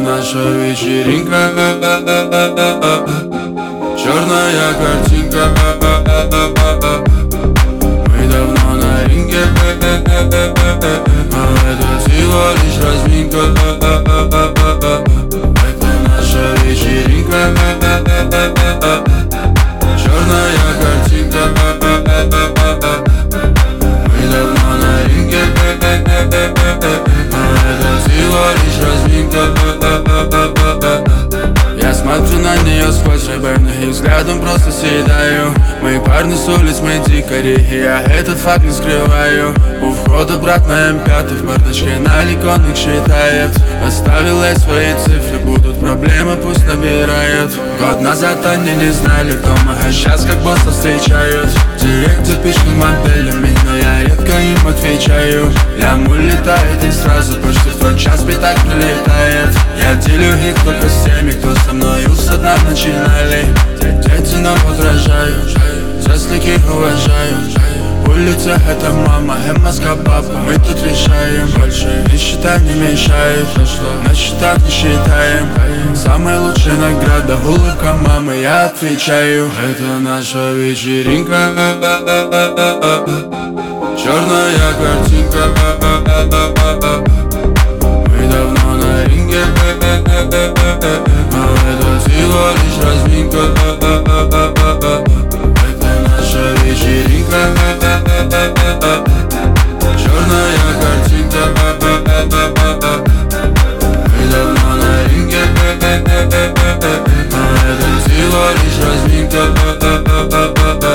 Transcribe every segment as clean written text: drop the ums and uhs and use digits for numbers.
наша вечеринка, черная картинка. Мы давно на ринге, но это всего лишь разминка. Это наша вечеринка, черная картинка. Мы давно на ринге, но это всего лишь разминка. Я смотрю на нее сквозь реберных и взглядом просто съедаю. Мои парни с улиц, мои дикари, и я этот факт не скрываю. У входа брат на М5 в бардачке наликон их считает. Оставил я свои цифры, будут проблемы, пусть набирают. Год назад они не знали, кто мы, а сейчас как босса встречают. В директе пишут моделями, но я редко им отвечаю. Лям улетает и сразу почти в тот час пятак прилетает. Я делю их только с теми, кто со мною со дна начинали. Дети нам подражают, взрослых уважаю. Улица — это мама, Эммаска папа. Мы тут решаем, больше не считать не мешает. На счетах не считаем. Самая лучшая награда — улыбка мамы, я отвечаю. Это наша вечеринка, черная картинка. Мы давно на ринге, но это всего лишь разминка. Это наша вечеринка, черная картинка. Мы давно на ринге, но это всего лишь разминка.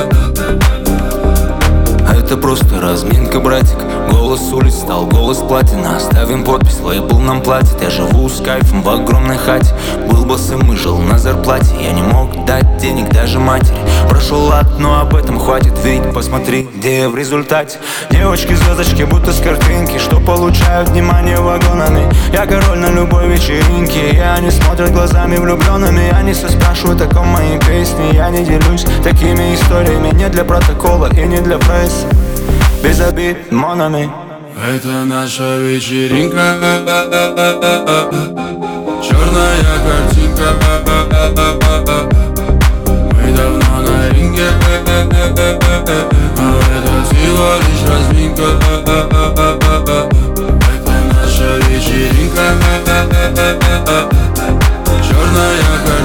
Это просто разминка, братик. Голос улиц стал голос платина. Оставим подпись, лейбл нам платит. Я живу с кайфом в огромной хате. Был боссом и жил на зарплате. Я не мог дать денег даже матери. Прошел ад, но об этом хватит. Ведь посмотри, где я в результате. Девочки-звездочки, будто с картинки, что получают внимание вагонами. Я король на любой вечеринке. И они смотрят глазами влюбленными. Они все спрашивают, о ком мои песни. Я не делюсь такими историями. Не для протокола и не для прессы. Без обид, монами. Это наша вечеринка, черная картинка. Мы давно на ринге, но это всего лишь разминка. Это наша вечеринка, черная картинка.